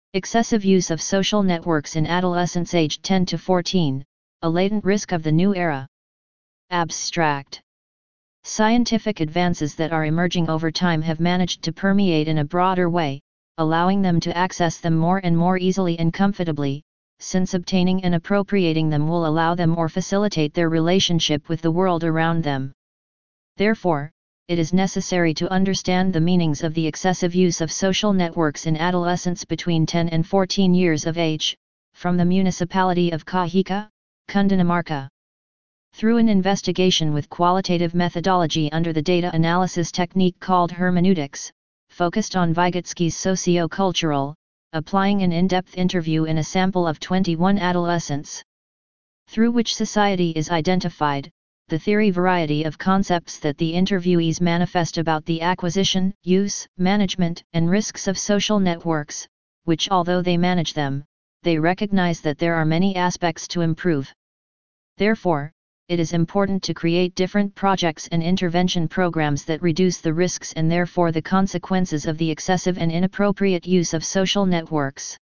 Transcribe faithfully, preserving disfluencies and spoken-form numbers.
Excessive use of social networks in adolescents aged ten to fourteen, a latent risk of the new era. Abstract. Scientific advances that are emerging over time have managed to permeate in a broader way, allowing them to access them more and more easily and comfortably, since obtaining and appropriating them will allow them or facilitate their relationship with the world around them. Therefore, it is necessary to understand the meanings of the excessive use of social networks in adolescents between ten and fourteen years of age, from the municipality of Kahika, Cundinamarca. Through an investigation with qualitative methodology under the data analysis technique called hermeneutics, focused on Vygotsky's socio-cultural, applying an in-depth interview in a sample of twenty-one adolescents, through which society is identified, the theory variety of concepts that the interviewees manifest about the acquisition, use, management, and risks of social networks, which although they manage them, they recognize that there are many aspects to improve. Therefore, it is important to create different projects and intervention programs that reduce the risks and therefore the consequences of the excessive and inappropriate use of social networks.